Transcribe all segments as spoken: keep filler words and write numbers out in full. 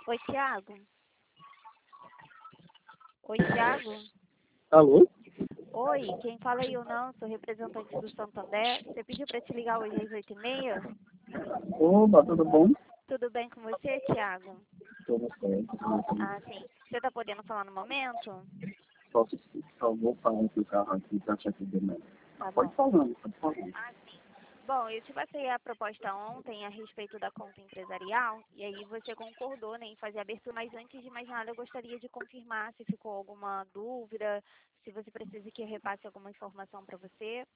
Oi, Tiago. Oi, Tiago. Alô? Oi, quem fala aí ou não? Sou representante do Santander. Você pediu para te ligar hoje às oito e meia? Opa, tudo bom? Tudo bem com você, Tiago? Tudo certo. Ah, sim. Você está podendo falar no momento? Posso sim. Só vou falar que o carro aqui tá te atendendo. Tá Pode bom. falar, pode falar. Ah, sim. Bom, eu te passei a proposta ontem a respeito da conta empresarial e aí você concordou, né, em fazer a abertura, mas antes de mais nada eu gostaria de confirmar se ficou alguma dúvida, se você precisa que eu repasse alguma informação para você.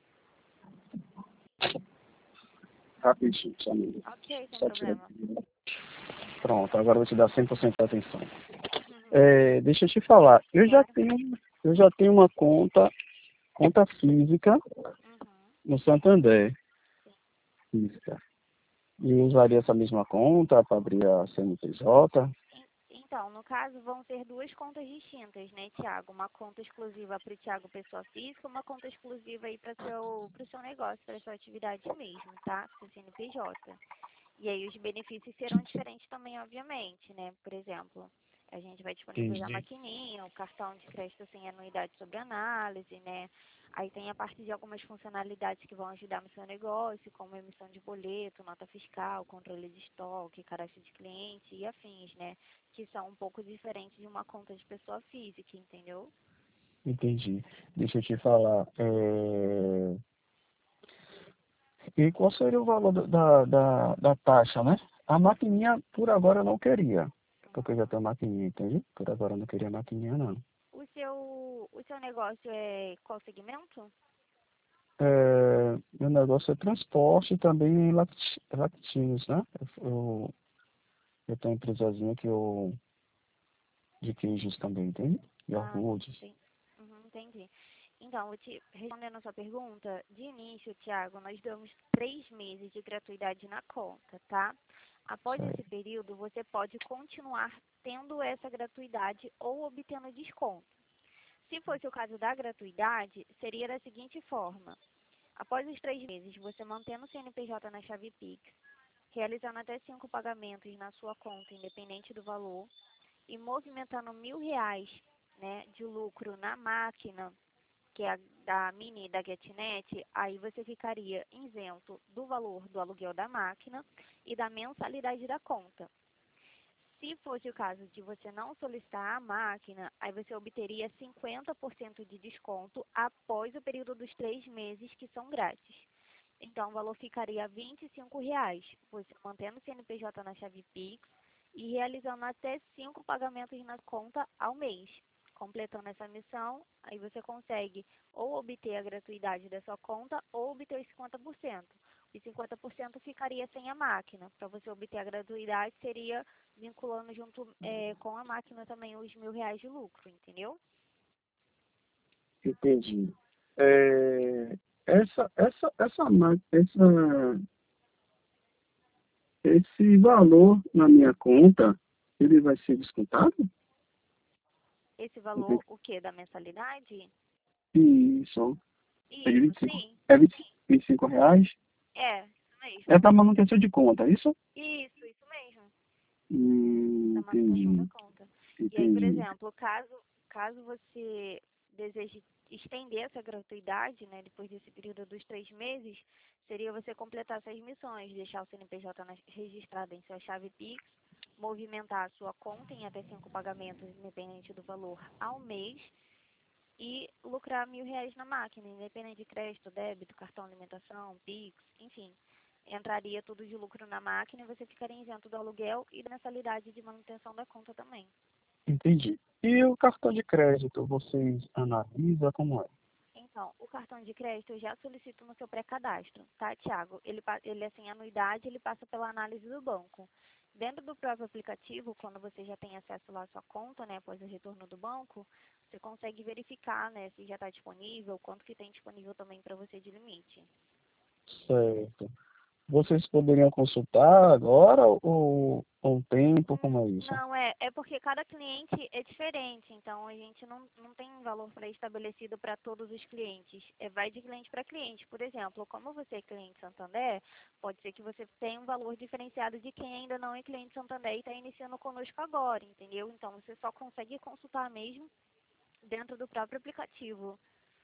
Rapidinho, só um minuto. Ok, sem Só tira problema. aqui. Pronto, agora eu vou te dar cem por cento de atenção. É, deixa eu te falar, eu já Claro. tenho, eu já tenho uma conta, conta física Uhum. no Santander. Sim. Física. E eu usaria essa mesma conta para abrir a C N P J? En- Então, no caso, vão ser duas contas distintas, né, Tiago? Uma conta exclusiva para o Tiago pessoa física, uma conta exclusiva aí para seu, para o seu negócio, para sua atividade mesmo, tá? Para o C N P J. E aí os benefícios serão diferentes também, obviamente, né? Por exemplo, a gente vai disponibilizar a Entendi. maquininha, o cartão de crédito sem anuidade sobre análise, né? Aí tem a parte de algumas funcionalidades que vão ajudar no seu negócio, como emissão de boleto, nota fiscal, controle de estoque, cadastro de cliente e afins, né? Que são um pouco diferentes de uma conta de pessoa física, entendeu? Entendi. Deixa eu te falar. é, E qual seria o valor da, da, da, da taxa, né? A maquininha, por agora, eu não queria. Porque eu já tenho maquininha, entende? Por agora eu não queria maquininha, não. O seu, o seu negócio é qual segmento? É, meu negócio é transporte e também lacti- laticínios, né? Eu, eu tenho uma empresazinha que eu, de queijos também, entende? Ah, Iogurtes. sim. Uhum, entendi. Então, vou te, respondendo a sua pergunta, de início, Tiago, nós damos três meses de gratuidade na conta, tá? Após esse Certo. período, você pode continuar tendo essa gratuidade ou obtendo desconto. Se fosse o caso da gratuidade, seria da seguinte forma. Após os três meses, você mantendo o C N P J na chave Pix, realizando até cinco pagamentos na sua conta, independente do valor, e movimentando mil reais, né, de lucro na máquina, que é a da Mini e da GetNet, aí você ficaria isento do valor do aluguel da máquina e da mensalidade da conta. Se fosse o caso de você não solicitar a máquina, aí você obteria cinquenta por cento de desconto após o período dos três meses que são grátis. Então, o valor ficaria vinte e cinco reais, você mantendo o C N P J na chave Pix e realizando até cinco pagamentos na conta ao mês. Completando essa missão, aí você consegue ou obter a gratuidade da sua conta ou obter os cinquenta por cento. Os cinquenta por cento ficaria sem a máquina. Para você obter a gratuidade, seria vinculando junto é, com a máquina também os mil reais de lucro, entendeu? Entendi. É, essa, essa, essa, ma- essa, esse valor na minha conta, ele vai ser descontado? Esse valor, o que? Da mensalidade? Isso. É de Isso, vinte e cinco, sim. é vinte vinte e cinco reais? É, isso É mesmo. para manutenção de conta, é isso? Isso, isso mesmo. Hum, Da manutenção da entendi, conta. E aí, por entendi. exemplo, caso, caso você deseje estender essa gratuidade, né, depois desse período dos três meses, seria você completar essas missões, deixar o C N P J na- registrado em sua chave Pix, movimentar a sua conta em até cinco pagamentos, independente do valor, ao mês, e lucrar mil reais na máquina, independente de crédito, débito, cartão alimentação, Pix, enfim. Entraria tudo de lucro na máquina e você ficaria isento do aluguel e da mensalidade de manutenção da conta também. Entendi. E o cartão de crédito, vocês analisam como é? Então, o cartão de crédito eu já solicito no seu pré-cadastro, tá, Tiago? Ele, pa- ele, assim, anuidade, ele passa pela análise do banco. Dentro do próprio aplicativo, quando você já tem acesso lá à sua conta, né, após o retorno do banco, você consegue verificar, né, se já está disponível, quanto que tem disponível também para você de limite. Certo. vocês poderiam consultar agora ou, ou um tempo, como é isso? Não, é, é porque cada cliente é diferente, então a gente não, não tem um valor pré-estabelecido para todos os clientes. É, vai de cliente para cliente. Por exemplo, como você é cliente Santander, pode ser que você tenha um valor diferenciado de quem ainda não é cliente Santander e está iniciando conosco agora, entendeu? Então você só consegue consultar mesmo dentro do próprio aplicativo,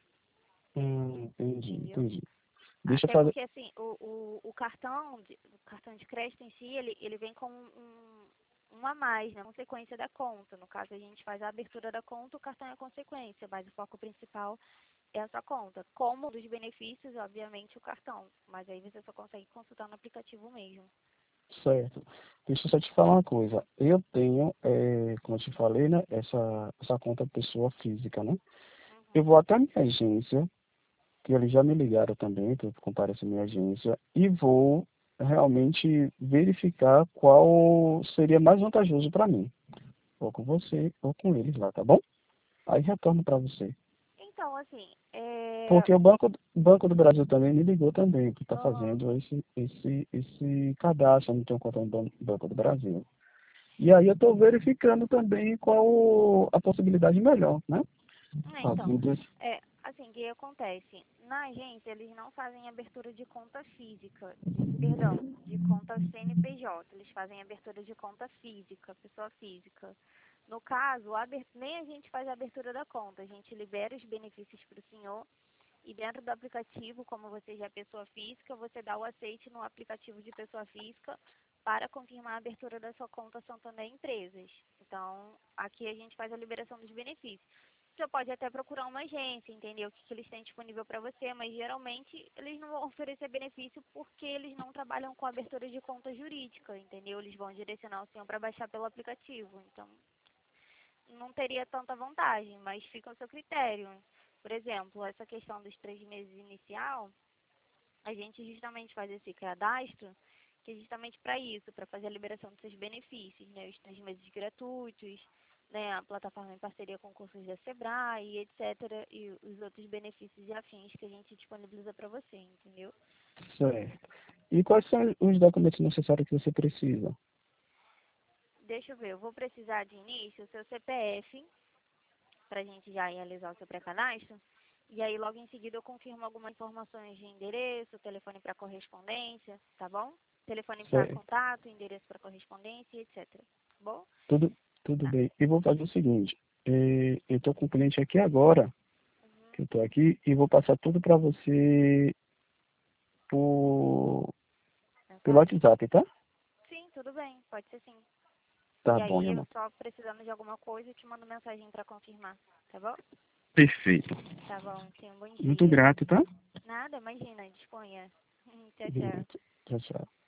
Hum, entendi, entendeu? entendi. Deixa eu Até fazer. porque assim, o, o, o cartão de, o cartão de crédito em si, ele, ele vem com um, um a mais, né? Consequência da conta. No caso, a gente faz a abertura da conta, o cartão é a consequência, mas o foco principal é a sua conta. Como um dos benefícios, obviamente, o cartão. Mas aí você só consegue consultar no aplicativo mesmo. Certo. Deixa eu só te falar uma coisa. Eu tenho, é, como eu te falei, né, essa, essa conta pessoa física, né? Eu Uhum. vou até a minha agência, que eles já me ligaram também, para eu comparecer à minha agência, e vou realmente verificar qual seria mais vantajoso para mim. Ou com você, ou com eles lá, tá bom? Aí retorno para você. Então, assim, é... Porque o Banco, o Banco do Brasil também me ligou também, que está Aham. fazendo esse, esse, esse cadastro, eu não tenho conta no Ban- Banco do Brasil. E aí eu estou verificando também qual a possibilidade melhor, né? É, A então, vida. é, assim, o que acontece? Na agência, eles não fazem abertura de conta física, de, perdão, de conta C N P J, eles fazem abertura de conta física, pessoa física. No caso, a aber- nem a gente faz a abertura da conta, a gente libera os benefícios para o senhor e dentro do aplicativo, como você já é pessoa física, você dá o aceite no aplicativo de pessoa física para confirmar a abertura da sua conta Santander Empresas. Então, aqui a gente faz a liberação dos benefícios. Você pode até procurar uma agência, entender o que, que eles têm disponível para você, mas geralmente eles não vão oferecer benefício porque eles não trabalham com abertura de conta jurídica, entendeu? Eles vão direcionar o senhor para baixar pelo aplicativo. Então, não teria tanta vantagem, mas fica ao seu critério. Por exemplo, essa questão dos três meses inicial, a gente justamente faz esse cadastro, que é justamente para isso, para fazer a liberação dos seus benefícios, né? Os três meses gratuitos, né? A plataforma em parceria com cursos da Sebrae, etcétera. E os outros benefícios e afins que a gente disponibiliza para você, entendeu? Certo. E quais são os documentos necessários que você precisa? Deixa eu ver, eu vou precisar de início o seu C P F, para a gente já realizar o seu pré-cadastro. E aí, logo em seguida, eu confirmo algumas informações de endereço, telefone para correspondência, tá bom? Telefone para Certo. contato, endereço para correspondência, etcétera. Tá bom? Tudo, tudo Tá. bem. E vou fazer o seguinte. eh, Eu estou com um cliente aqui agora, que Uhum. eu estou aqui, e vou passar tudo para você por, pelo Mensagem? WhatsApp, tá? Sim, tudo bem, pode ser sim. Tá E bom, aí, eu Yamato. só precisando de alguma coisa, eu te mando mensagem para confirmar, tá bom? Perfeito. Tá bom, tenha um bom Muito dia. grato, tá? Nada, imagina, disponha. Tchau, tchau. Grato. Tchau, tchau.